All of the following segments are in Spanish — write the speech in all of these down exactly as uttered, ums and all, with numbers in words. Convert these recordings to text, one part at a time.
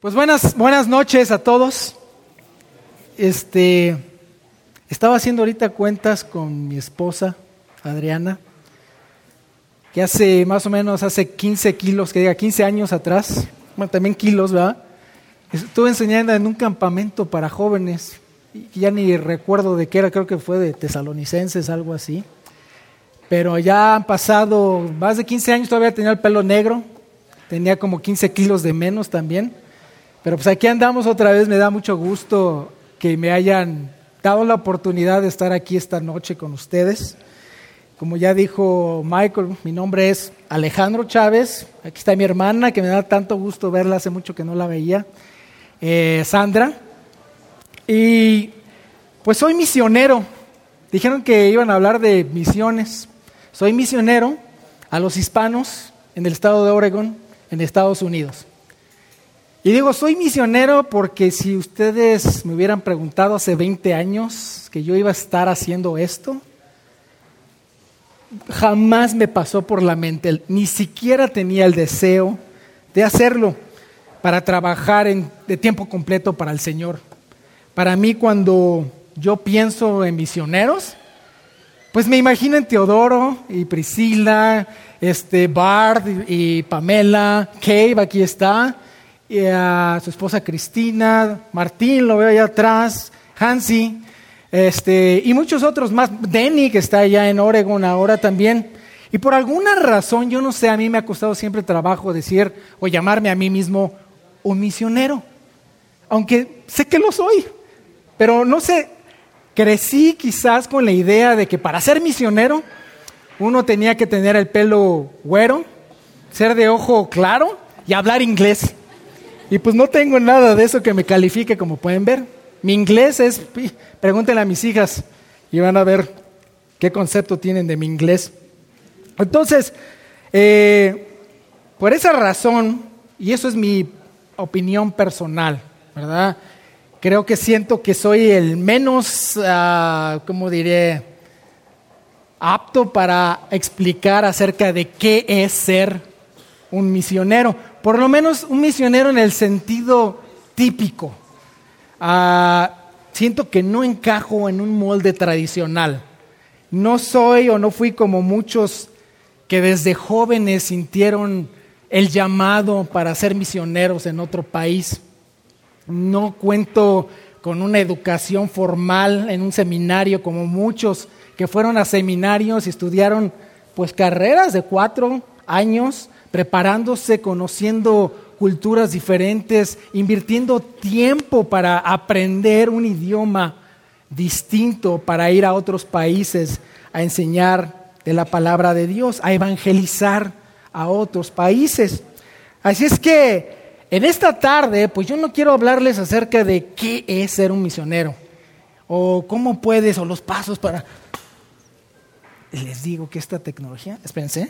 Pues buenas, buenas noches a todos. Este, estaba haciendo ahorita cuentas con mi esposa, Adriana, que hace más o menos, hace quince kilos, que diga quince años atrás, bueno, también kilos, ¿verdad? Estuve enseñando en un campamento para jóvenes, y ya ni recuerdo de qué era, creo que fue de tesalonicenses, algo así. Pero ya han pasado más de quince años, todavía tenía el pelo negro, tenía como quince kilos de menos también. Pero pues aquí andamos otra vez, me da mucho gusto que me hayan dado la oportunidad de estar aquí esta noche con ustedes. Como ya dijo Michael, mi nombre es Alejandro Chávez, aquí está mi hermana, que me da tanto gusto verla, hace mucho que no la veía, eh, Sandra. Y pues soy misionero, dijeron que iban a hablar de misiones. Soy misionero a los hispanos en el estado de Oregon, en Estados Unidos. Y digo, soy misionero porque si ustedes me hubieran preguntado hace veinte años que yo iba a estar haciendo esto, jamás me pasó por la mente, ni siquiera tenía el deseo de hacerlo para trabajar en, de tiempo completo para el Señor. Para mí, cuando yo pienso en misioneros, pues me imagino en Teodoro y Priscila, este, Bart y, y Pamela, Cave, aquí está, y a su esposa Cristina, Martín, lo veo allá atrás, Hansi, este, y muchos otros más, Denny, que está allá en Oregon ahora también. Y por alguna razón, yo no sé, a mí me ha costado siempre trabajo decir o llamarme a mí mismo un misionero, aunque sé que lo soy, pero no sé, crecí quizás con la idea de que para ser misionero uno tenía que tener el pelo güero, ser de ojo claro y hablar inglés. Y pues no tengo nada de eso que me califique, como pueden ver. Mi inglés es, pregúntenle a mis hijas y van a ver qué concepto tienen de mi inglés. Entonces, eh, por esa razón, y eso es mi opinión personal, ¿verdad? Creo que siento que soy el menos, uh, ¿cómo diré?, apto para explicar acerca de qué es ser un misionero. Por lo menos un misionero en el sentido típico. Uh, siento que no encajo en un molde tradicional. No soy o no fui como muchos que desde jóvenes sintieron el llamado para ser misioneros en otro país. No cuento con una educación formal en un seminario como muchos que fueron a seminarios y estudiaron pues carreras de cuatro años, preparándose, conociendo culturas diferentes, invirtiendo tiempo para aprender un idioma distinto, para ir a otros países a enseñar de la palabra de Dios, a evangelizar a otros países. Así es que en esta tarde, pues yo no quiero hablarles acerca de qué es ser un misionero, o cómo puedes, o los pasos para... Les digo que esta tecnología, espérense,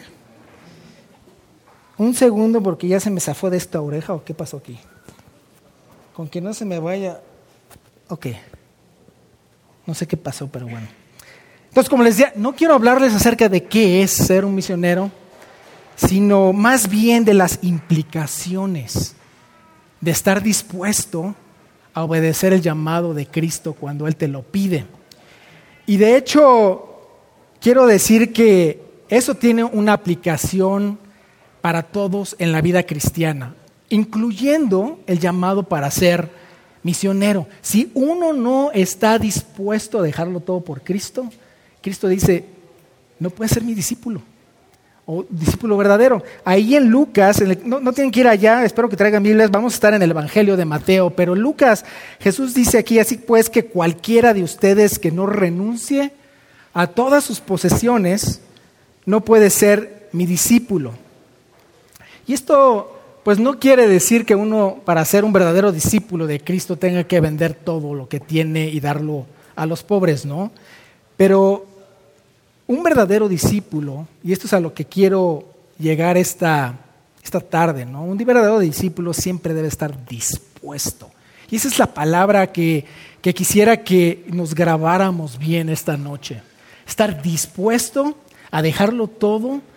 un segundo porque ya se me zafó de esta oreja, o qué pasó aquí. Con que no se me vaya, ok, no sé qué pasó, pero bueno. Entonces, como les decía, no quiero hablarles acerca de qué es ser un misionero, sino más bien de las implicaciones de estar dispuesto a obedecer el llamado de Cristo cuando Él te lo pide. Y de hecho, quiero decir que eso tiene una aplicación para todos en la vida cristiana, incluyendo el llamado para ser misionero. Si uno no está dispuesto a dejarlo todo por Cristo, Cristo dice, no puedes ser mi discípulo. O discípulo verdadero. Ahí en Lucas, en el, no, no tienen que ir allá, espero que traigan Biblias, vamos a estar en el Evangelio de Mateo, pero Lucas, Jesús dice aquí, así pues que cualquiera de ustedes que no renuncie a todas sus posesiones, no puede ser mi discípulo. Y esto, pues no quiere decir que uno, para ser un verdadero discípulo de Cristo, tenga que vender todo lo que tiene y darlo a los pobres, ¿no? Pero un verdadero discípulo, y esto es a lo que quiero llegar esta, esta tarde, ¿no? Un verdadero discípulo siempre debe estar dispuesto. Y esa es la palabra que, que quisiera que nos grabáramos bien esta noche. Estar dispuesto a dejarlo todo,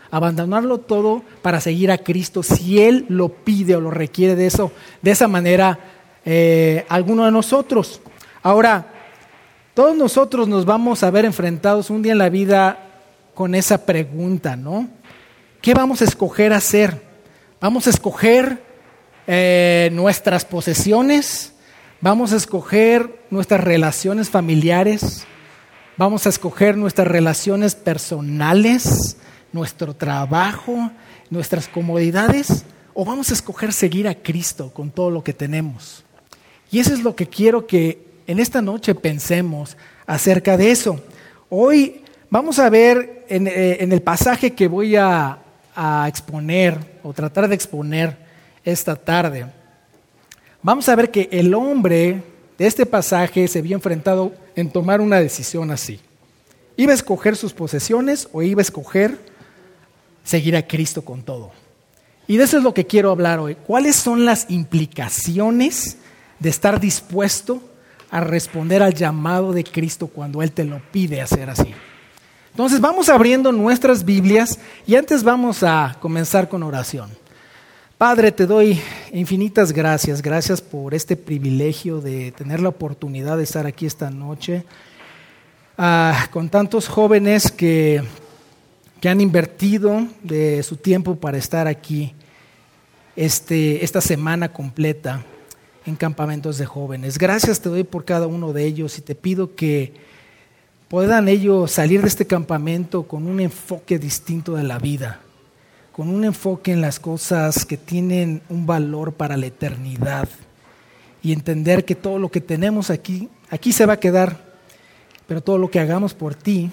abandonarlo todo para seguir a Cristo, si Él lo pide o lo requiere de eso, de esa manera, eh, alguno de nosotros. Ahora, todos nosotros nos vamos a ver enfrentados un día en la vida con esa pregunta, ¿no? ¿Qué vamos a escoger hacer? ¿Vamos a escoger eh, nuestras posesiones? ¿Vamos a escoger nuestras relaciones familiares? ¿Vamos a escoger nuestras relaciones personales? ¿Nuestro trabajo? ¿Nuestras comodidades? ¿O vamos a escoger seguir a Cristo con todo lo que tenemos? Y eso es lo que quiero que en esta noche pensemos acerca de eso. Hoy vamos a ver en, eh, en el pasaje que voy a, a exponer o tratar de exponer esta tarde. Vamos a ver que el hombre de este pasaje se vio enfrentado en tomar una decisión así. ¿Iba a escoger sus posesiones o iba a escoger seguir a Cristo con todo? Y de eso es lo que quiero hablar hoy. ¿Cuáles son las implicaciones de estar dispuesto a responder al llamado de Cristo cuando Él te lo pide hacer así? Entonces vamos abriendo nuestras Biblias y antes vamos a comenzar con oración. Padre, te doy infinitas gracias, gracias por este privilegio de tener la oportunidad de estar aquí esta noche uh, con tantos jóvenes que, que han invertido de su tiempo para estar aquí este, esta semana completa en campamentos de jóvenes. Gracias te doy por cada uno de ellos y te pido que puedan ellos salir de este campamento con un enfoque distinto de la vida, con un enfoque en las cosas que tienen un valor para la eternidad y entender que todo lo que tenemos aquí, aquí se va a quedar, pero todo lo que hagamos por ti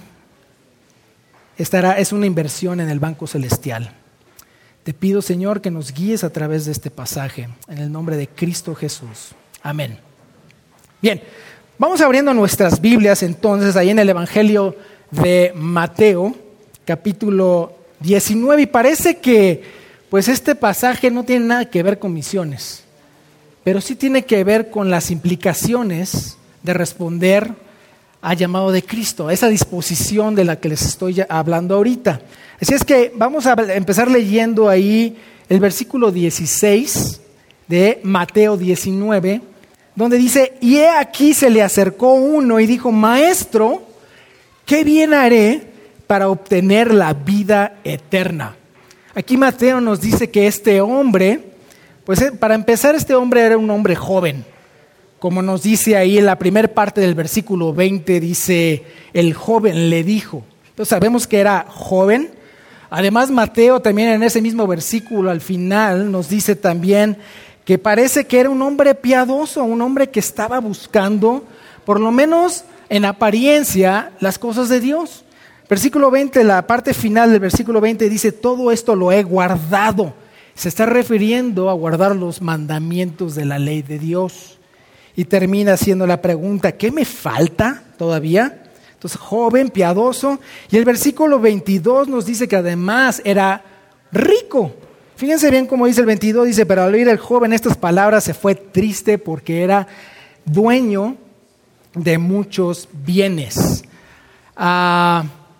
estará, es una inversión en el banco celestial. Te pido, Señor, que nos guíes a través de este pasaje, en el nombre de Cristo Jesús. Amén. Bien, vamos abriendo nuestras Biblias entonces ahí en el Evangelio de Mateo, capítulo diecinueve, y parece que pues este pasaje no tiene nada que ver con misiones, pero sí tiene que ver con las implicaciones de responder al llamado de Cristo, a esa disposición de la que les estoy hablando ahorita. Así es que vamos a empezar leyendo ahí el versículo dieciséis de Mateo diecinueve, donde dice: y he aquí se le acercó uno y dijo: Maestro, ¿qué bien haré para obtener la vida eterna? Aquí Mateo nos dice que este hombre, pues para empezar, este hombre era un hombre joven. Como nos dice ahí en la primera parte del versículo veinte, dice: el joven le dijo. Entonces sabemos que era joven. Además, Mateo también en ese mismo versículo al final nos dice también que parece que era un hombre piadoso, un hombre que estaba buscando, por lo menos en apariencia, las cosas de Dios. Versículo veinte, la parte final del versículo veinte dice: todo esto lo he guardado. Se está refiriendo a guardar los mandamientos de la ley de Dios. Y termina haciendo la pregunta: ¿qué me falta todavía? Entonces, joven, piadoso. Y el versículo veintidós nos dice que además era rico. Fíjense bien cómo dice el veintidós, dice: pero al oír el joven estas palabras se fue triste porque era dueño de muchos bienes. Ah...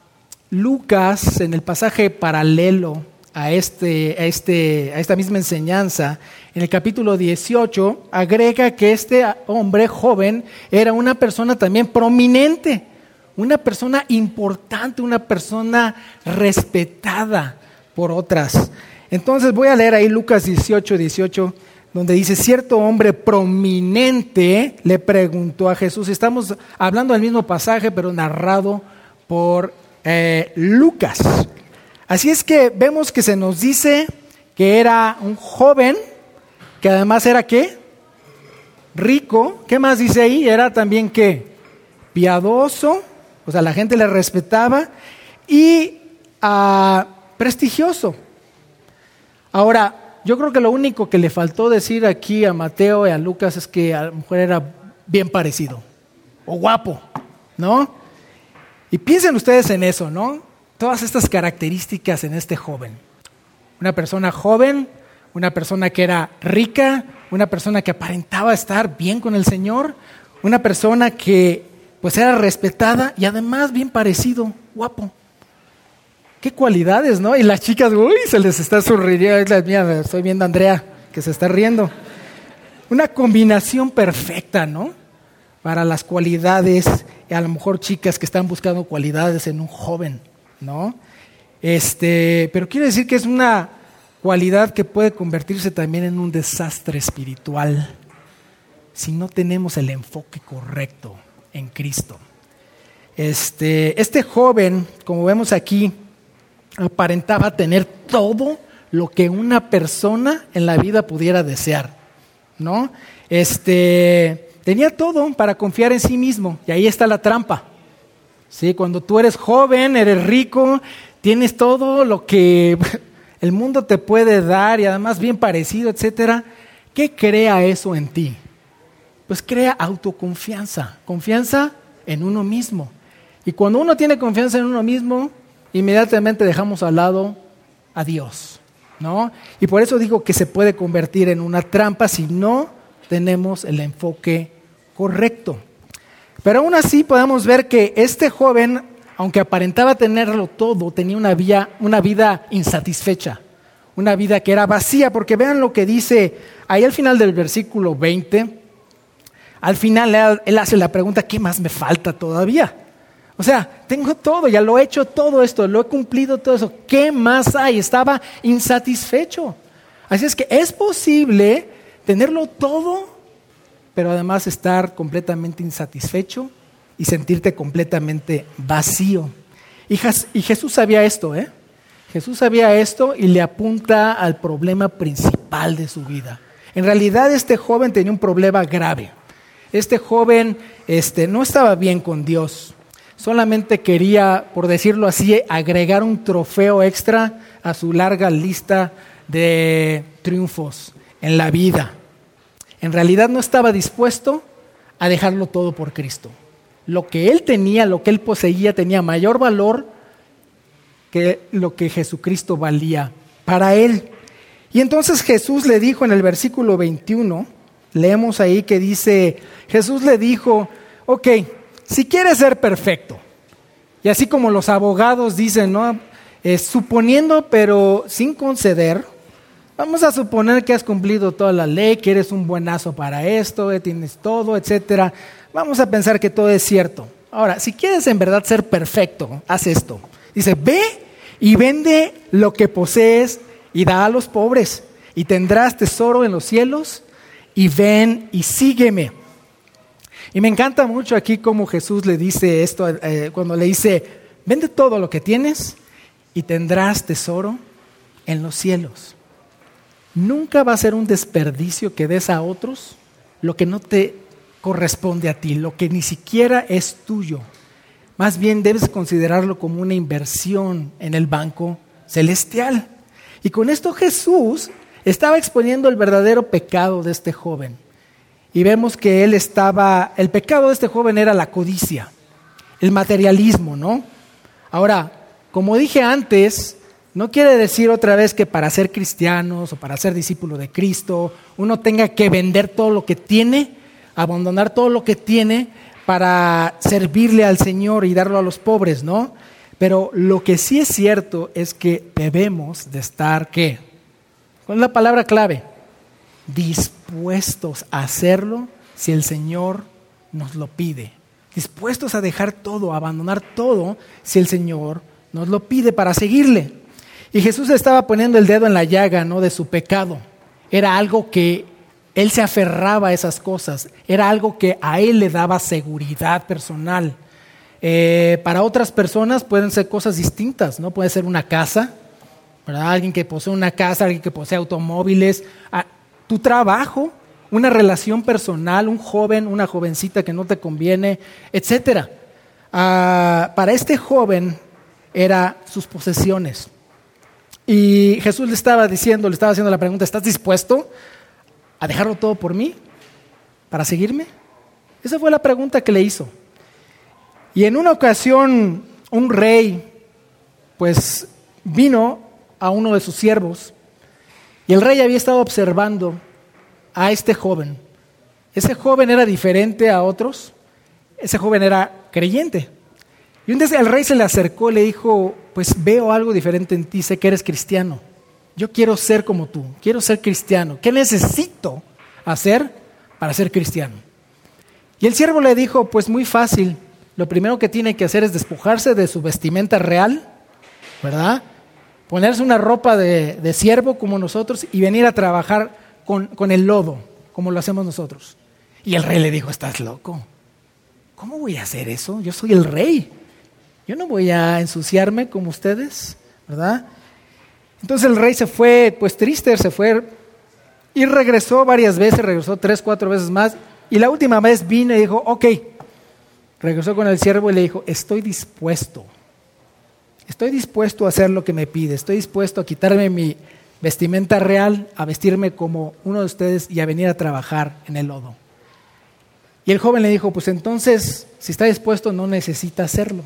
Lucas, en el pasaje paralelo a, este, a, este, a esta misma enseñanza, en el capítulo dieciocho, agrega que este hombre joven era una persona también prominente, una persona importante, una persona respetada por otras. Entonces voy a leer ahí Lucas dieciocho, dieciocho, donde dice: cierto hombre prominente le preguntó a Jesús. Estamos hablando del mismo pasaje, pero narrado por Eh, Lucas. Así es que vemos que se nos dice que era un joven, que además era ¿qué? Rico. ¿Qué más dice ahí? Era también ¿qué? Piadoso, o sea, la gente le respetaba, y uh, prestigioso. Ahora, yo creo que lo único que le faltó decir aquí a Mateo y a Lucas es que a lo mejor era bien parecido o guapo, ¿no? Y piensen ustedes en eso, ¿no? Todas estas características en este joven. Una persona joven, una persona que era rica, una persona que aparentaba estar bien con el Señor, una persona que pues era respetada y además bien parecido, guapo. ¿Qué qué cualidades, ¿no? Y las chicas, uy, se les está sonriendo. Mira, estoy viendo a Andrea que se está riendo. Una combinación perfecta, ¿no? Para las cualidades, y a lo mejor chicas que están buscando cualidades en un joven, ¿no? Este, pero quiere decir que es una cualidad que puede convertirse también en un desastre espiritual si no tenemos el enfoque correcto en Cristo. Este, este joven, como vemos aquí, aparentaba tener todo lo que una persona en la vida pudiera desear, ¿no? Este, tenía todo para confiar en sí mismo, y ahí está la trampa. ¿Sí? Cuando tú eres joven, eres rico, tienes todo lo que el mundo te puede dar y además bien parecido, etcétera. ¿Qué crea eso en ti? Pues crea autoconfianza, confianza en uno mismo. Y cuando uno tiene confianza en uno mismo, inmediatamente dejamos al lado a Dios, ¿no? Y por eso digo que se puede convertir en una trampa si no tenemos el enfoque correcto. Pero aún así podemos ver que este joven, aunque aparentaba tenerlo todo, tenía una vida, una vida insatisfecha, una vida que era vacía, porque vean lo que dice ahí al final del versículo veinte. Al final él, él hace la pregunta, ¿qué más me falta todavía? O sea, tengo todo, ya lo he hecho todo esto, lo he cumplido todo eso. ¿Qué más hay? Estaba insatisfecho. Así es que es posible tenerlo todo, pero además estar completamente insatisfecho y sentirte completamente vacío. Y, Jas- y Jesús sabía esto, ¿eh? Jesús sabía esto y le apunta al problema principal de su vida. En realidad este joven tenía un problema grave. Este joven este, no estaba bien con Dios. Solamente quería, por decirlo así, agregar un trofeo extra a su larga lista de triunfos en la vida. En realidad no estaba dispuesto a dejarlo todo por Cristo. Lo que él tenía, lo que él poseía, tenía mayor valor que lo que Jesucristo valía para él. Y entonces Jesús le dijo en el versículo veintiuno, leemos ahí que dice, Jesús le dijo, ok, si quieres ser perfecto, y así como los abogados dicen, ¿no? Eh, suponiendo pero sin conceder, vamos a suponer que has cumplido toda la ley, que eres un buenazo para esto, eh, tienes todo, etcétera. Vamos a pensar que todo es cierto. Ahora, si quieres en verdad ser perfecto, haz esto. Dice, ve y vende lo que posees y da a los pobres, y tendrás tesoro en los cielos, y ven y sígueme. Y me encanta mucho aquí cómo Jesús le dice esto, eh, cuando le dice, vende todo lo que tienes y tendrás tesoro en los cielos. Nunca va a ser un desperdicio que des a otros lo que no te corresponde a ti, lo que ni siquiera es tuyo. Más bien debes considerarlo como una inversión en el banco celestial. Y con esto Jesús estaba exponiendo el verdadero pecado de este joven. Y vemos que él estaba, el pecado de este joven era la codicia, el materialismo, ¿no? Ahora, como dije antes, no quiere decir otra vez que para ser cristianos o para ser discípulo de Cristo, uno tenga que vender todo lo que tiene, abandonar todo lo que tiene para servirle al Señor y darlo a los pobres, ¿no? Pero lo que sí es cierto es que debemos de estar, ¿qué? ¿Cuál es la palabra clave? Dispuestos a hacerlo si el Señor nos lo pide. Dispuestos a dejar todo, a abandonar todo si el Señor nos lo pide para seguirle. Y Jesús estaba poniendo el dedo en la llaga, ¿no? De su pecado. Era algo que él se aferraba a esas cosas. Era algo que a él le daba seguridad personal. Eh, para otras personas pueden ser cosas distintas, ¿no? Puede ser una casa, ¿verdad? Alguien que posee una casa, alguien que posee automóviles, a, tu trabajo, una relación personal, un joven, una jovencita que no te conviene, etcétera. Uh, para este joven era sus posesiones. Y Jesús le estaba diciendo, le estaba haciendo la pregunta, ¿estás dispuesto a dejarlo todo por mí? ¿Para seguirme? Esa fue la pregunta que le hizo. Y en una ocasión, un rey, pues, vino a uno de sus siervos, y el rey había estado observando a este joven. Ese joven era diferente a otros, ese joven era creyente. Y un día el rey se le acercó y le dijo, pues veo algo diferente en ti, sé que eres cristiano. Yo quiero ser como tú, quiero ser cristiano. ¿Qué necesito hacer para ser cristiano? Y el siervo le dijo, pues muy fácil. Lo primero que tiene que hacer es despojarse de su vestimenta real, ¿verdad? Ponerse una ropa de, de siervo como nosotros y venir a trabajar con, con el lodo, como lo hacemos nosotros. Y el rey le dijo, estás loco. ¿Cómo voy a hacer eso? Yo soy el rey. Yo no voy a ensuciarme como ustedes, ¿verdad? Entonces el rey se fue, pues triste, se fue y regresó varias veces, regresó tres, cuatro veces más. Y la última vez vino y dijo, ok. Regresó con el siervo y le dijo, estoy dispuesto. Estoy dispuesto a hacer lo que me pide. Estoy dispuesto a quitarme mi vestimenta real, a vestirme como uno de ustedes y a venir a trabajar en el lodo. Y el joven le dijo, pues entonces, si está dispuesto, no necesita hacerlo.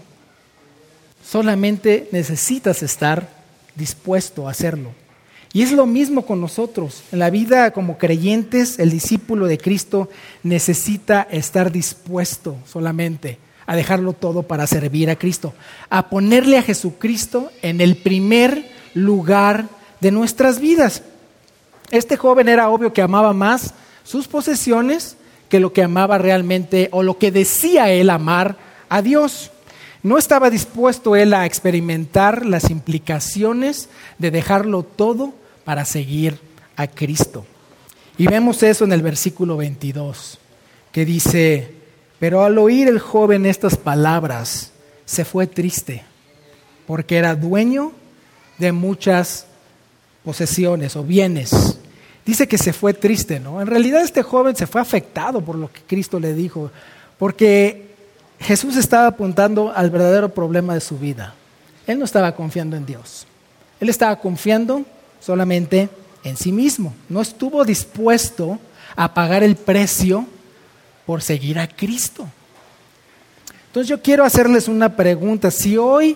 Solamente necesitas estar dispuesto a hacerlo. Y es lo mismo con nosotros. En la vida como creyentes, el discípulo de Cristo necesita estar dispuesto solamente a dejarlo todo para servir a Cristo, a ponerle a Jesucristo en el primer lugar de nuestras vidas. Este joven era obvio que amaba más sus posesiones que lo que amaba realmente o lo que decía él amar a Dios. No estaba dispuesto él a experimentar las implicaciones de dejarlo todo para seguir a Cristo. Y vemos eso en el versículo veintidós, que dice, pero al oír el joven estas palabras, se fue triste, porque era dueño de muchas posesiones o bienes. Dice que se fue triste, ¿no? En realidad este joven se fue afectado por lo que Cristo le dijo, porque Jesús estaba apuntando al verdadero problema de su vida. Él no estaba confiando en Dios. Él estaba confiando solamente en sí mismo. No estuvo dispuesto a pagar el precio por seguir a Cristo. Entonces yo quiero hacerles una pregunta. Si hoy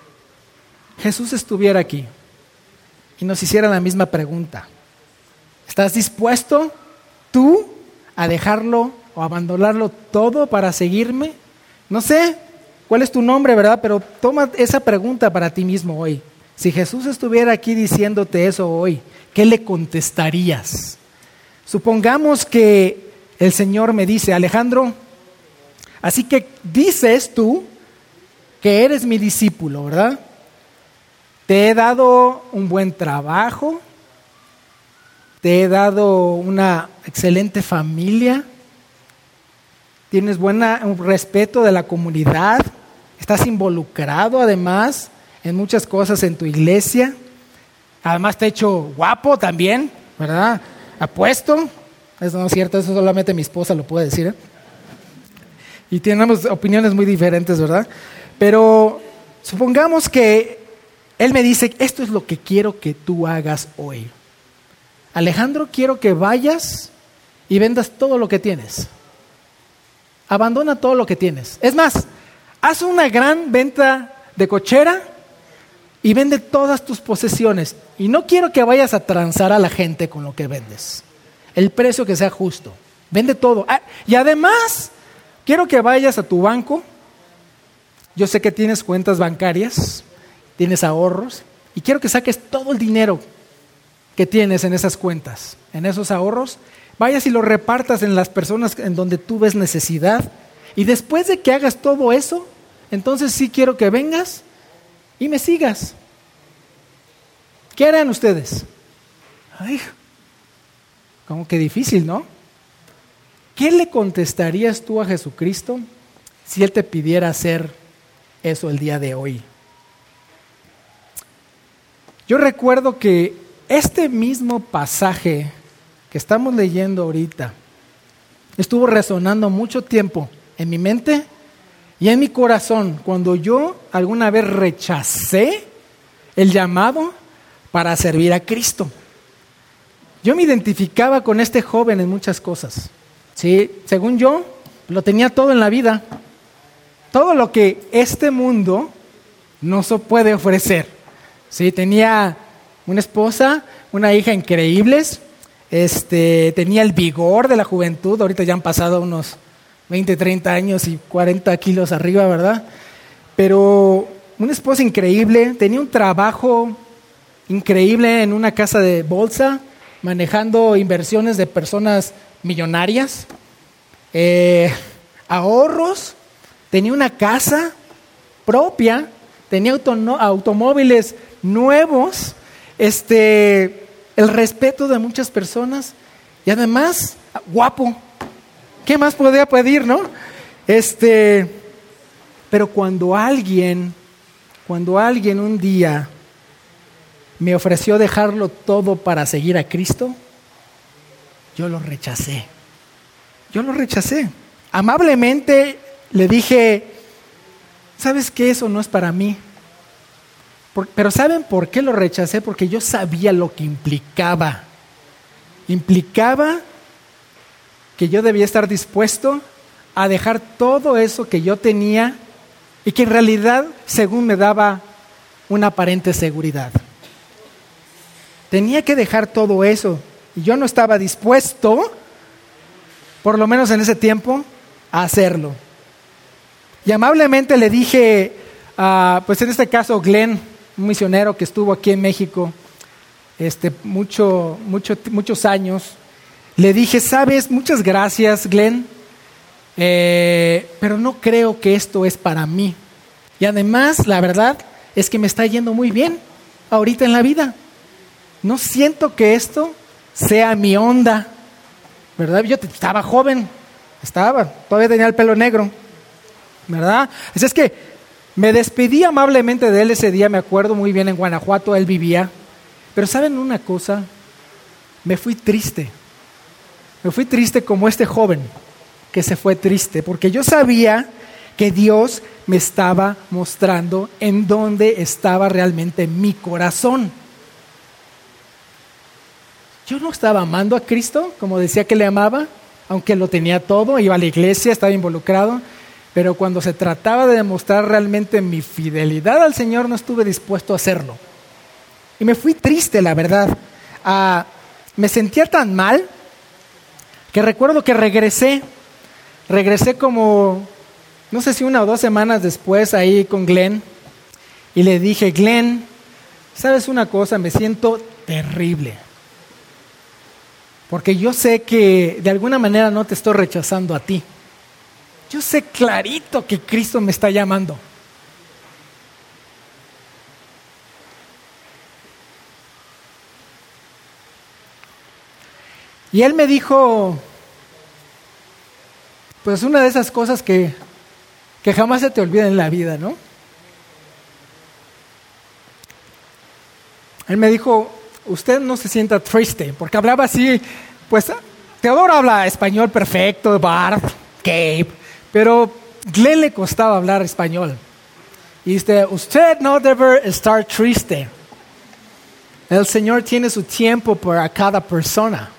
Jesús estuviera aquí y nos hiciera la misma pregunta, ¿estás dispuesto tú a dejarlo o abandonarlo todo para seguirme? No sé cuál es tu nombre, ¿verdad? Pero toma esa pregunta para ti mismo hoy. Si Jesús estuviera aquí diciéndote eso hoy, ¿qué le contestarías? Supongamos que el Señor me dice, Alejandro, así que dices tú que eres mi discípulo, ¿verdad? Te he dado un buen trabajo, te he dado una excelente familia, tienes buena, un respeto de la comunidad, estás involucrado además en muchas cosas en tu iglesia, además te he hecho guapo también, ¿verdad? Apuesto, eso no es cierto, eso solamente mi esposa lo puede decir, ¿eh? Y tenemos opiniones muy diferentes, ¿verdad? Pero supongamos que él me dice, esto es lo que quiero que tú hagas hoy. Alejandro, quiero que vayas y vendas todo lo que tienes. Abandona todo lo que tienes. Es más, haz una gran venta de cochera y vende todas tus posesiones. Y no quiero que vayas a transar a la gente con lo que vendes. El precio que sea justo. Vende todo. Ah, y además, quiero que vayas a tu banco. Yo sé que tienes cuentas bancarias, tienes ahorros, y quiero que saques todo el dinero que tienes en esas cuentas, en esos ahorros, vayas y lo repartas en las personas en donde tú ves necesidad. Y después de que hagas todo eso, entonces sí quiero que vengas y me sigas. ¿Qué harán ustedes? Ay, como que difícil, ¿no? ¿Qué le contestarías tú a Jesucristo si Él te pidiera hacer eso el día de hoy? Yo recuerdo que este mismo pasaje que estamos leyendo ahorita estuvo resonando mucho tiempo en mi mente y en mi corazón cuando yo alguna vez rechacé el llamado para servir a Cristo. Yo me identificaba con este joven en muchas cosas. Sí, según yo, lo tenía todo en la vida. Todo lo que este mundo nos puede ofrecer. Sí, tenía una esposa, una hija increíbles, este, tenía el vigor de la juventud, ahorita ya han pasado unos veinte, treinta años y cuarenta kilos arriba, ¿verdad? pero una esposa increíble, tenía un trabajo increíble en una casa de bolsa, manejando inversiones de personas millonarias, eh, ahorros, tenía una casa propia, tenía autono- automóviles nuevos, este, el respeto de muchas personas y además guapo. ¿Qué más podía pedir, no? Este, pero cuando alguien, cuando alguien un día me ofreció dejarlo todo para seguir a Cristo, yo lo rechacé. Yo lo rechacé. Amablemente le dije, ¿sabes qué? Eso no es para mí. Por, pero ¿saben por qué lo rechacé? Porque yo sabía lo que implicaba. Implicaba que yo debía estar dispuesto a dejar todo eso que yo tenía y que en realidad, según me daba una aparente seguridad. Tenía que dejar todo eso y yo no estaba dispuesto, por lo menos en ese tiempo, a hacerlo. Y amablemente le dije, uh, pues en este caso Glenn, un misionero que estuvo aquí en México este, mucho, mucho, muchos años, le dije, sabes, muchas gracias Glenn, eh, pero no creo que esto es para mí. Y además, la verdad es que me está yendo muy bien ahorita en la vida. No siento que esto sea mi onda, ¿verdad? Yo estaba joven, estaba, todavía tenía el pelo negro, ¿verdad? Así es que me despedí amablemente de él ese día, me acuerdo muy bien, en Guanajuato él vivía. Pero ¿saben una cosa? Me fui triste. Me fui triste como este joven que se fue triste, porque yo sabía que Dios me estaba mostrando en dónde estaba realmente mi corazón. Yo no estaba amando a Cristo, como decía que le amaba, aunque lo tenía todo, iba a la iglesia, estaba involucrado, pero cuando se trataba de demostrar realmente mi fidelidad al Señor, no estuve dispuesto a hacerlo. Y me fui triste, la verdad. Ah, me sentía tan mal que recuerdo que regresé, regresé como, no sé si una o dos semanas después ahí con Glenn, y le dije, Glenn, ¿sabes una cosa? Me siento terrible. Porque yo sé que de alguna manera no te estoy rechazando a ti. Yo sé clarito que Cristo me está llamando. Y él me dijo, pues una de esas cosas que, que jamás se te olvida en la vida, ¿no? Él me dijo, usted no se sienta triste, porque hablaba así, pues Teodoro habla español perfecto, Bart, Gabe, pero Glenn le costaba hablar español. Y dice, usted no debe estar triste. El Señor tiene su tiempo para cada persona.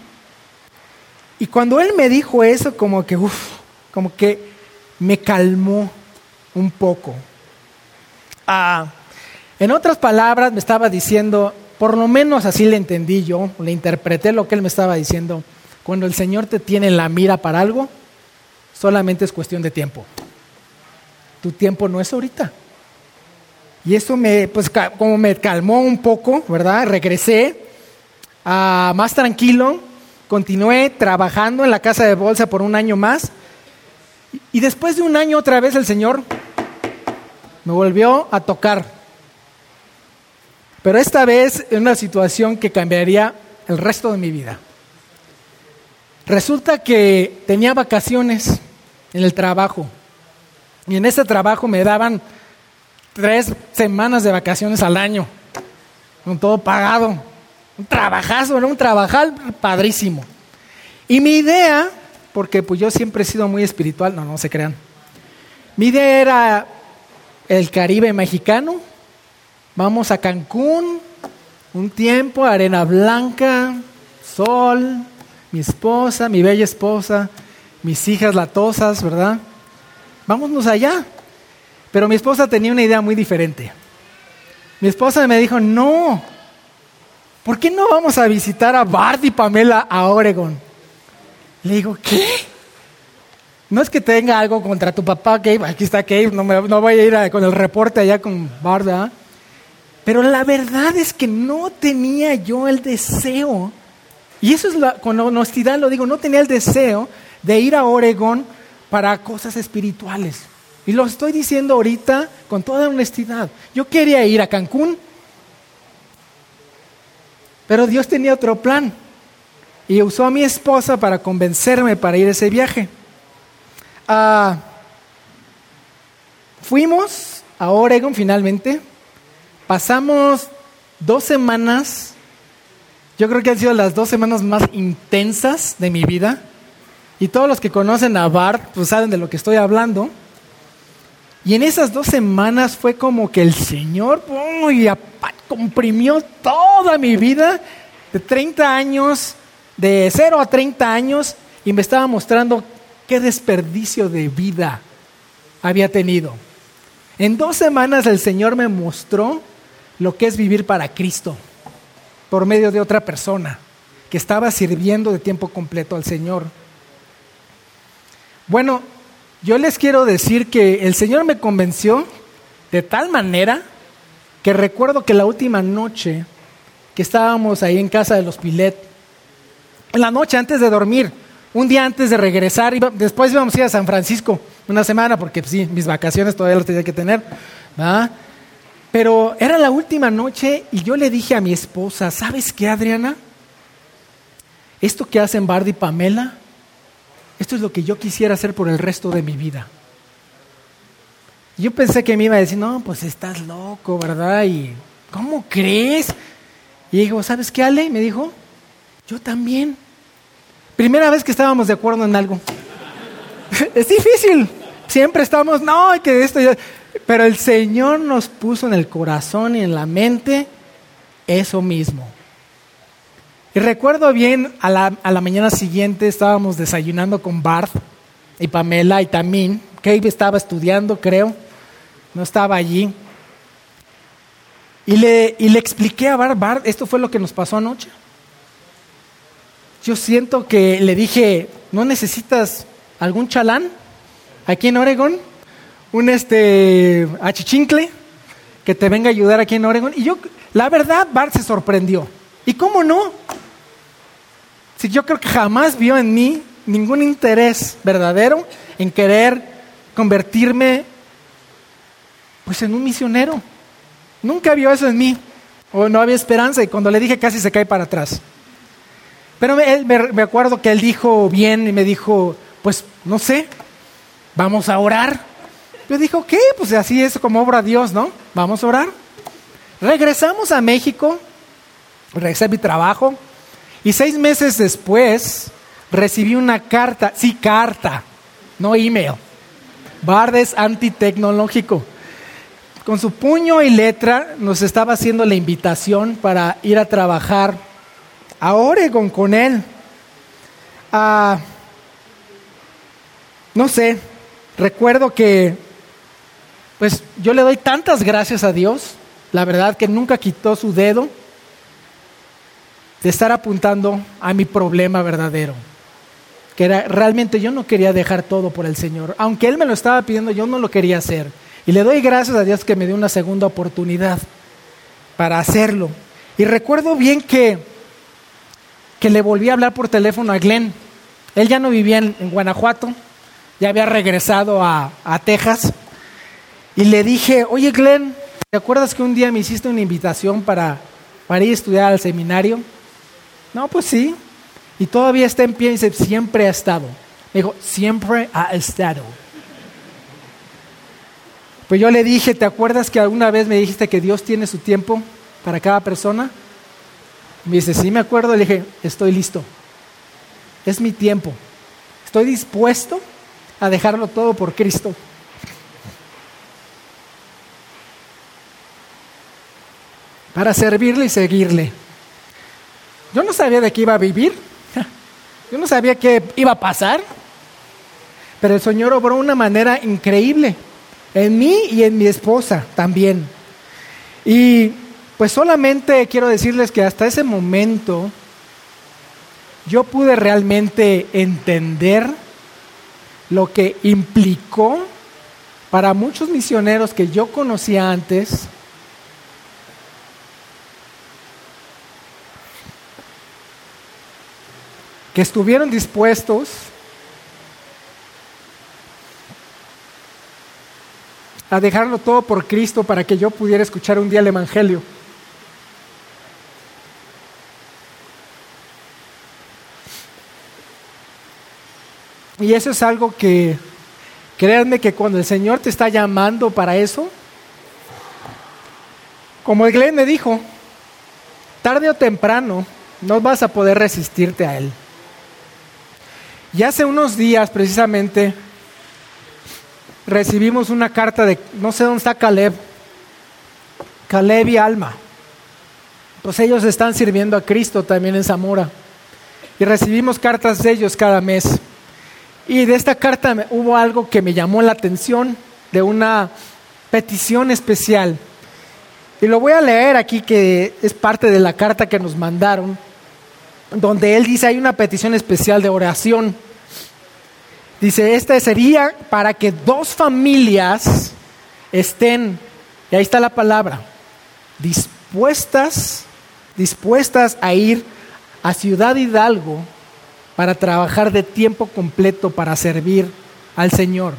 Y cuando él me dijo eso, como que, uf, como que me calmó un poco. Ah, en otras palabras, me estaba diciendo, por lo menos así le entendí yo, le interpreté lo que él me estaba diciendo. Cuando el Señor te tiene en la mira para algo, solamente es cuestión de tiempo. Tu tiempo no es ahorita. Y eso me, pues, como me calmó un poco, ¿verdad? Regresé ah, más tranquilo. Continué trabajando en la casa de bolsa por un año más. Y después de un año otra vez el Señor me volvió a tocar. Pero esta vez en una situación que cambiaría el resto de mi vida. Resulta que tenía vacaciones en el trabajo. Y en ese trabajo me daban tres semanas de vacaciones al año. Con todo pagado. Un trabajazo, era un trabajal padrísimo. Y mi idea, porque pues yo siempre he sido muy espiritual, no, no se crean. Mi idea era el Caribe mexicano. Vamos a Cancún, un tiempo, arena blanca, sol, mi esposa, mi bella esposa, mis hijas latosas, ¿verdad? Vámonos allá. Pero mi esposa tenía una idea muy diferente. Mi esposa me dijo, no, ¿por qué no vamos a visitar a Bart y Pamela a Oregon? Le digo, ¿qué? No es que tenga algo contra tu papá, Gabe. Aquí está Gabe. No, me, no voy a ir a, con el reporte allá con Barda. Pero la verdad es que no tenía yo el deseo. Y eso es la, con honestidad lo digo. No tenía el deseo de ir a Oregón para cosas espirituales. Y lo estoy diciendo ahorita con toda honestidad. Yo quería ir a Cancún. Pero Dios tenía otro plan. Y usó a mi esposa para convencerme para ir a ese viaje. Uh, fuimos a Oregón finalmente. Pasamos dos semanas. Yo creo que han sido las dos semanas más intensas de mi vida. Y todos los que conocen a Bart pues saben de lo que estoy hablando. Y en esas dos semanas fue como que el Señor uy, comprimió toda mi vida de treinta años, de cero a treinta años, y me estaba mostrando qué desperdicio de vida había tenido. En dos semanas el Señor me mostró lo que es vivir para Cristo, por medio de otra persona que estaba sirviendo de tiempo completo al Señor. Bueno, yo les quiero decir que el Señor me convenció de tal manera que recuerdo que la última noche que estábamos ahí en casa de los Pilet, en la noche antes de dormir, un día antes de regresar, iba, después íbamos a ir a San Francisco una semana, porque pues, sí, mis vacaciones todavía las tenía que tener, ¿verdad? Pero era la última noche y yo le dije a mi esposa, ¿sabes qué, Adriana? Esto que hacen Bart y Pamela, esto es lo que yo quisiera hacer por el resto de mi vida. Yo pensé que me iba a decir, no, pues estás loco, ¿verdad? Y ¿cómo crees? Y dijo, ¿sabes qué, Ale? Me dijo, yo también. Primera vez que estábamos de acuerdo en algo. Es difícil. Siempre estamos, no, que esto ya... Pero el Señor nos puso en el corazón y en la mente eso mismo. Y recuerdo bien, a la, a la mañana siguiente estábamos desayunando con Bart y Pamela y Tamín. Gabe estaba estudiando, creo. No estaba allí. Y le, y le expliqué a Bart, Bart, esto fue lo que nos pasó anoche. Yo siento que le dije, ¿no necesitas algún chalán aquí en Oregón? Un este achichincle que te venga a ayudar aquí en Oregón. Y yo, la verdad, Bart se sorprendió. ¿Y cómo no? Si yo creo que jamás vio en mí ningún interés verdadero en querer convertirme pues en un misionero. Nunca vio eso en mí. O no había esperanza. Y cuando le dije casi se cae para atrás. Pero él, me, me acuerdo que él dijo bien y me dijo, pues no sé, vamos a orar. Yo dije, ¿qué? Pues así es como obra Dios, ¿no? Vamos a orar. Regresamos a México, regresé a mi trabajo y seis meses después recibí una carta, sí, carta, no email. Bart es antitecnológico. Con su puño y letra nos estaba haciendo la invitación para ir a trabajar a Oregón con él. Ah, no sé, recuerdo que pues yo le doy tantas gracias a Dios, la verdad que nunca quitó su dedo de estar apuntando a mi problema verdadero, que era realmente yo no quería dejar todo por el Señor, aunque Él me lo estaba pidiendo, yo no lo quería hacer, y le doy gracias a Dios que me dio una segunda oportunidad para hacerlo. Y recuerdo bien que que le volví a hablar por teléfono a Glenn. Él ya no vivía en, en Guanajuato, ya había regresado a, a Texas. Y le dije, oye Glenn, ¿te acuerdas que un día me hiciste una invitación para, para ir a estudiar al seminario? No, pues sí. Y todavía está en pie y dice, siempre ha estado. Me dijo, siempre ha estado. Pues yo le dije, ¿te acuerdas que alguna vez me dijiste que Dios tiene su tiempo para cada persona? Me dice, sí me acuerdo. Le dije, estoy listo. Es mi tiempo. Estoy dispuesto a dejarlo todo por Cristo. Para servirle y seguirle. Yo no sabía de qué iba a vivir. Yo no sabía qué iba a pasar. Pero el Señor obró de una manera increíble. En mí y en mi esposa también. Y pues solamente quiero decirles que hasta ese momento yo pude realmente entender lo que implicó para muchos misioneros que yo conocía antes, que estuvieron dispuestos a dejarlo todo por Cristo para que yo pudiera escuchar un día el Evangelio. Y eso es algo que, créanme que cuando el Señor te está llamando para eso, como Glenn me dijo, tarde o temprano no vas a poder resistirte a Él. Y hace unos días precisamente recibimos una carta de, no sé dónde está Caleb, Caleb y Alma. Pues ellos están sirviendo a Cristo también en Zamora. Y recibimos cartas de ellos cada mes. Y de esta carta me, hubo algo que me llamó la atención, de una petición especial. Y lo voy a leer aquí, que es parte de la carta que nos mandaron, donde él dice, hay una petición especial de oración. Dice, esta sería para que dos familias estén, y ahí está la palabra, dispuestas, dispuestas a ir a Ciudad Hidalgo para trabajar de tiempo completo para servir al Señor.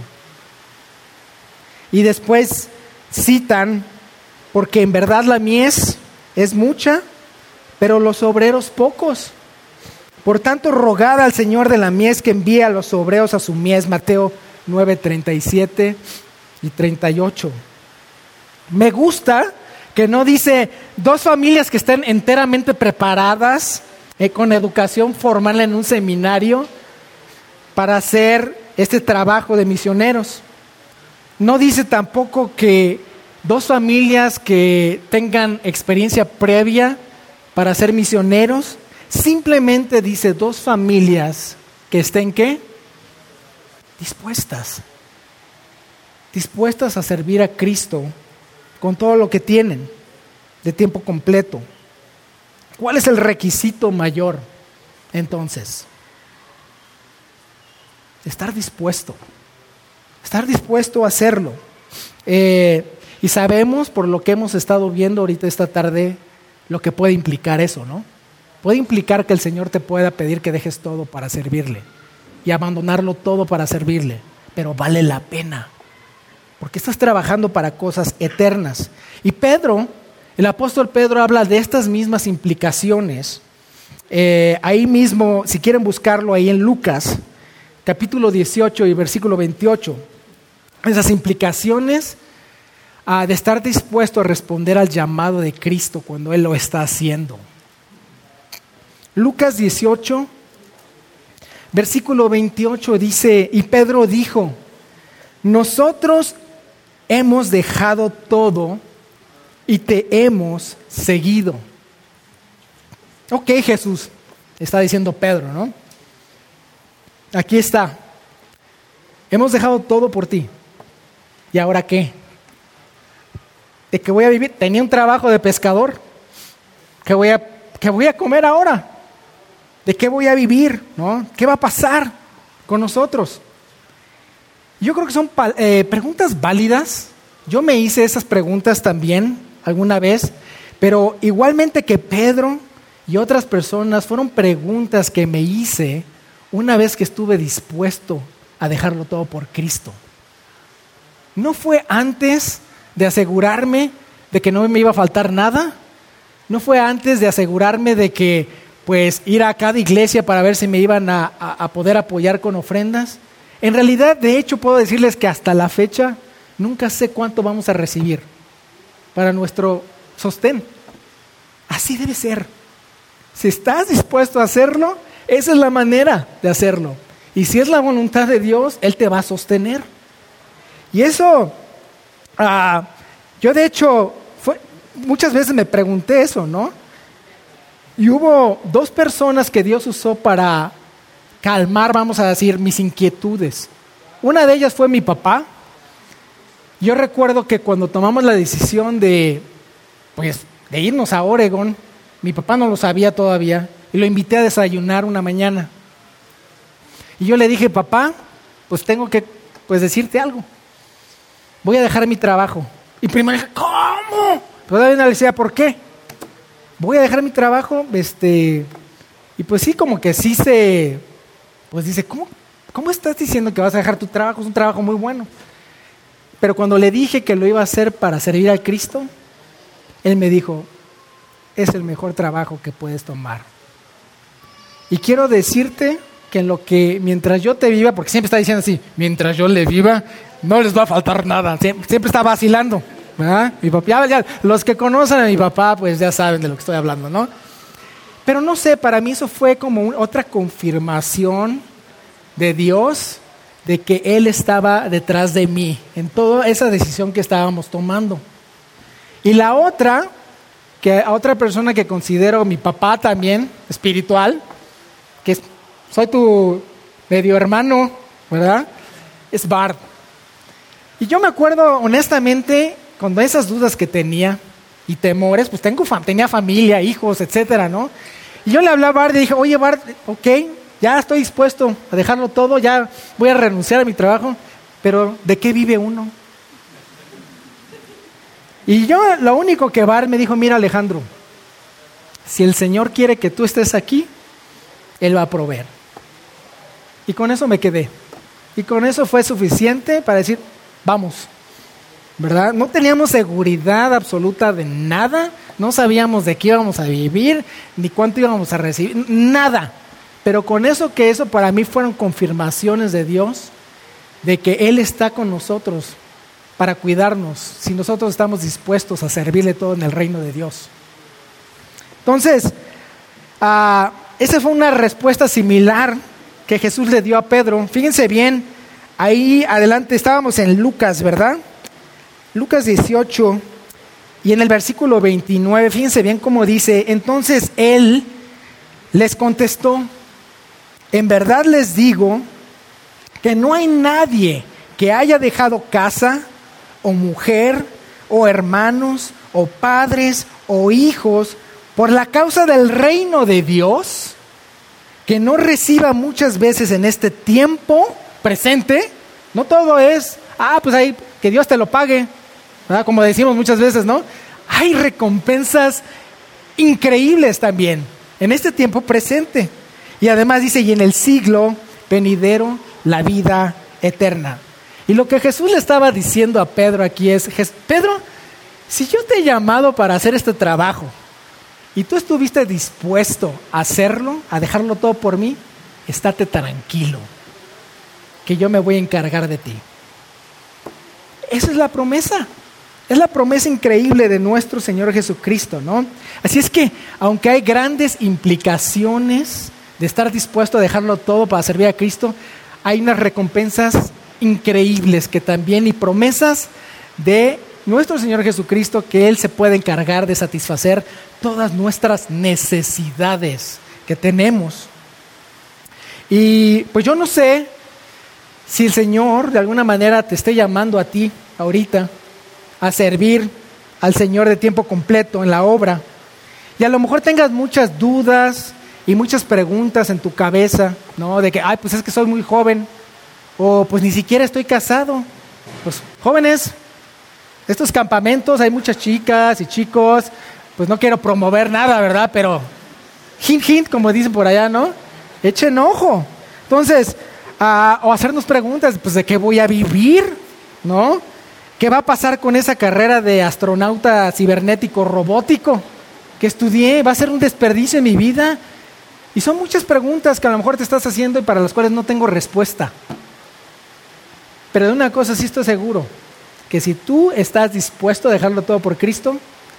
Y después citan, porque en verdad la mies es mucha, pero los obreros pocos. Por tanto, rogad al Señor de la mies que envíe a los obreros a su mies. Mateo nueve, treinta y siete y treinta y ocho. Me gusta que no dice dos familias que estén enteramente preparadas eh, con educación formal en un seminario para hacer este trabajo de misioneros. No dice tampoco que dos familias que tengan experiencia previa para ser misioneros. Simplemente dice dos familias que estén, ¿qué? Dispuestas. Dispuestas a servir a Cristo con todo lo que tienen, de tiempo completo. ¿Cuál es el requisito mayor, entonces? Estar dispuesto. Estar dispuesto a hacerlo. Eh, y sabemos, por lo que hemos estado viendo ahorita esta tarde, lo que puede implicar eso, ¿no? Puede implicar que el Señor te pueda pedir que dejes todo para servirle y abandonarlo todo para servirle, pero vale la pena, porque estás trabajando para cosas eternas. Y Pedro, el apóstol Pedro, habla de estas mismas implicaciones. Eh, ahí mismo, si quieren buscarlo, ahí en Lucas, capítulo dieciocho y versículo veintiocho, esas implicaciones ah, de estar dispuesto a responder al llamado de Cristo cuando Él lo está haciendo. Lucas dieciocho, versículo veintiocho dice, y Pedro dijo, nosotros hemos dejado todo y te hemos seguido. Ok, Jesús, está diciendo Pedro, ¿no? Aquí está. Hemos dejado todo por ti. ¿Y ahora qué? ¿De qué voy a vivir? Tenía un trabajo de pescador. ¿Qué voy a, qué voy a comer ahora? ¿De qué voy a vivir? ¿No? ¿Qué va a pasar con nosotros? Yo creo que son eh, preguntas válidas. Yo me hice esas preguntas también alguna vez, pero igualmente que Pedro y otras personas, fueron preguntas que me hice una vez que estuve dispuesto a dejarlo todo por Cristo. No fue antes de asegurarme de que no me iba a faltar nada. No fue antes de asegurarme de que pues ir a cada iglesia para ver si me iban a, a, a poder apoyar con ofrendas. En realidad, de hecho, puedo decirles que hasta la fecha nunca sé cuánto vamos a recibir para nuestro sostén. Así debe ser. Si estás dispuesto a hacerlo, esa es la manera de hacerlo. Y si es la voluntad de Dios, Él te va a sostener. Y eso, uh, yo de hecho, fue, muchas veces me pregunté eso, ¿no? Y hubo dos personas que Dios usó para calmar, vamos a decir, mis inquietudes. Una de ellas fue mi papá. Yo recuerdo que cuando tomamos la decisión de, pues, de irnos a Oregon, mi papá no lo sabía todavía, y lo invité a desayunar una mañana. Y yo le dije, papá, pues tengo que pues, decirte algo. Voy a dejar mi trabajo. Y primero dije, ¿cómo? Todavía no le decía, ¿por qué? Voy a dejar mi trabajo, este, y pues sí, como que sí se, pues dice, ¿cómo, ¿cómo estás diciendo que vas a dejar tu trabajo? Es un trabajo muy bueno. Pero cuando le dije que lo iba a hacer para servir a Cristo, él me dijo, es el mejor trabajo que puedes tomar. Y quiero decirte que en lo que, mientras yo te viva, porque siempre está diciendo así, mientras yo le viva, no les va a faltar nada. Siempre, siempre está vacilando, ¿verdad? Mi papá, ya, ya, los que conocen a mi papá, pues ya saben de lo que estoy hablando, ¿no? Pero no sé, para mí eso fue como un, otra confirmación de Dios, de que Él estaba detrás de mí, en toda esa decisión que estábamos tomando. Y la otra, que a otra persona que considero mi papá también, espiritual, que es, soy tu medio hermano, ¿verdad? Es Bart. Y yo me acuerdo honestamente, con esas dudas que tenía y temores, pues tengo fam- tenía familia, hijos, etcétera, ¿no? Y yo le hablé a Bart y dije, oye Bart, ok, ya estoy dispuesto a dejarlo todo, ya voy a renunciar a mi trabajo, pero ¿de qué vive uno? Y yo, lo único que Bart me dijo, mira Alejandro, si el Señor quiere que tú estés aquí, Él va a proveer. Y con eso me quedé. Y con eso fue suficiente para decir, vamos, ¿verdad? No teníamos seguridad absoluta de nada, no sabíamos de qué íbamos a vivir, ni cuánto íbamos a recibir, nada. Pero con eso que eso para mí fueron confirmaciones de Dios, de que Él está con nosotros para cuidarnos, si nosotros estamos dispuestos a servirle todo en el reino de Dios. Entonces, uh, esa fue una respuesta similar que Jesús le dio a Pedro. Fíjense bien, ahí adelante estábamos en Lucas, ¿verdad? Lucas dieciocho, y en el versículo veintinueve, fíjense bien cómo dice, entonces Él les contestó, en verdad les digo que no hay nadie que haya dejado casa, o mujer, o hermanos, o padres, o hijos, por la causa del reino de Dios, que no reciba muchas veces en este tiempo presente. No todo es, ah, pues ahí, que Dios te lo pague, ¿verdad? Como decimos muchas veces, ¿no? Hay recompensas increíbles también en este tiempo presente. Y además dice, y en el siglo venidero, la vida eterna. Y lo que Jesús le estaba diciendo a Pedro aquí es, Pedro, si yo te he llamado para hacer este trabajo y tú estuviste dispuesto a hacerlo, a dejarlo todo por mí, estate tranquilo, que yo me voy a encargar de ti. Esa es la promesa, es la promesa increíble de nuestro Señor Jesucristo, ¿no? Así es que, aunque hay grandes implicaciones de estar dispuesto a dejarlo todo para servir a Cristo, hay unas recompensas increíbles que también y promesas de nuestro Señor Jesucristo, que Él se puede encargar de satisfacer todas nuestras necesidades que tenemos. Y pues yo no sé si el Señor de alguna manera te esté llamando a ti ahorita a servir al Señor de tiempo completo en la obra, y a lo mejor tengas muchas dudas y muchas preguntas en tu cabeza, ¿no? De que, ay, pues es que soy muy joven, o pues ni siquiera estoy casado. Pues jóvenes, estos campamentos hay muchas chicas y chicos, pues no quiero promover nada, ¿verdad? Pero hint, hint, como dicen por allá, ¿no? Echen ojo. Entonces, uh, o hacernos preguntas, pues ¿de qué voy a vivir? ¿No? ¿Qué va a pasar con esa carrera de astronauta cibernético robótico que estudié? ¿Va a ser un desperdicio en mi vida? Y son muchas preguntas que a lo mejor te estás haciendo y para las cuales no tengo respuesta. Pero de una cosa sí estoy seguro, que si tú estás dispuesto a dejarlo todo por Cristo,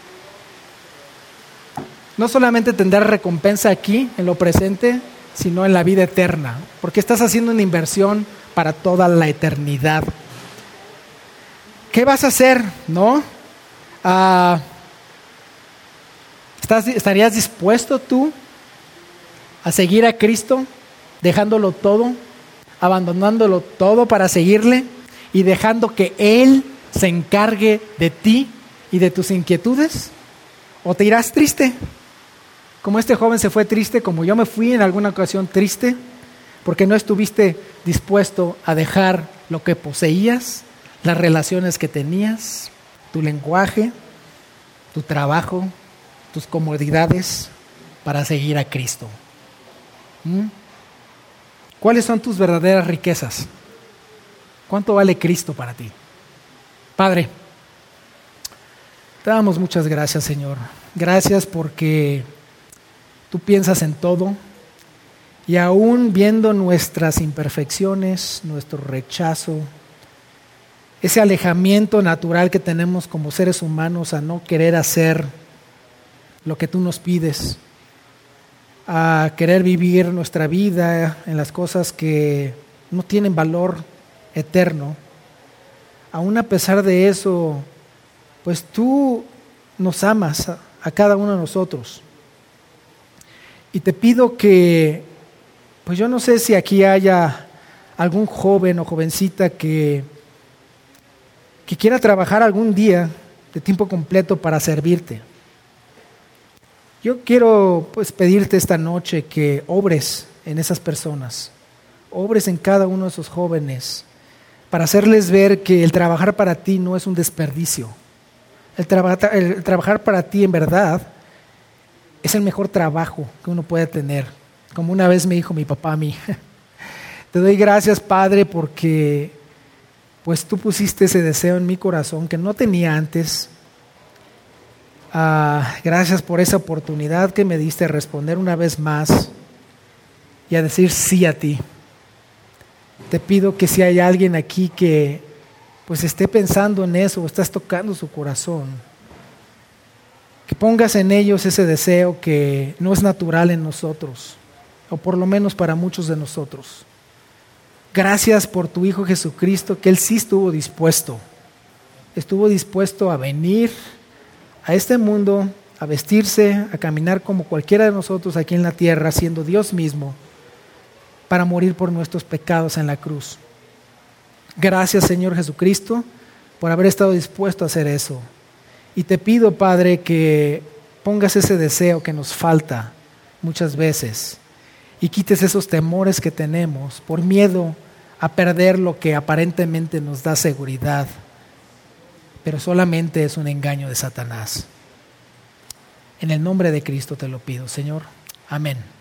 no solamente tendrás recompensa aquí, en lo presente, sino en la vida eterna, porque estás haciendo una inversión para toda la eternidad. ¿Qué vas a hacer, no? Uh, ¿estás, ¿Estarías dispuesto tú a seguir a Cristo, dejándolo todo, abandonándolo todo para seguirle y dejando que Él se encargue de ti y de tus inquietudes? ¿O te irás triste? Como este joven se fue triste, como yo me fui en alguna ocasión triste, porque no estuviste dispuesto a dejar lo que poseías, las relaciones que tenías, tu lenguaje, tu trabajo, tus comodidades para seguir a Cristo. ¿Mm? ¿Cuáles son tus verdaderas riquezas? ¿Cuánto vale Cristo para ti? Padre, te damos muchas gracias, Señor. Gracias porque tú piensas en todo y aún viendo nuestras imperfecciones, nuestro rechazo, ese alejamiento natural que tenemos como seres humanos a no querer hacer lo que tú nos pides, a querer vivir nuestra vida en las cosas que no tienen valor eterno, aún a pesar de eso, pues tú nos amas a, a cada uno de nosotros. Y te pido que, pues yo no sé si aquí haya algún joven o jovencita que, que quiera trabajar algún día de tiempo completo para servirte. Yo quiero pues pedirte esta noche que obres en esas personas, obres en cada uno de esos jóvenes, para hacerles ver que el trabajar para ti no es un desperdicio. El, traba- el trabajar para ti en verdad es el mejor trabajo que uno puede tener. Como una vez me dijo mi papá a mí, te doy gracias, Padre, porque pues tú pusiste ese deseo en mi corazón que no tenía antes. Uh, gracias por esa oportunidad que me diste a responder una vez más y a decir sí a ti. Te pido que si hay alguien aquí que pues esté pensando en eso o estás tocando su corazón, que pongas en ellos ese deseo que no es natural en nosotros, o por lo menos para muchos de nosotros. Gracias por tu Hijo Jesucristo, que Él sí estuvo dispuesto, estuvo dispuesto a venir a este mundo, a vestirse, a caminar como cualquiera de nosotros aquí en la tierra, siendo Dios mismo, para morir por nuestros pecados en la cruz. Gracias, Señor Jesucristo, por haber estado dispuesto a hacer eso. Y te pido, Padre, que pongas ese deseo que nos falta muchas veces y quites esos temores que tenemos por miedo a perder lo que aparentemente nos da seguridad, pero solamente es un engaño de Satanás. En el nombre de Cristo te lo pido, Señor. Amén.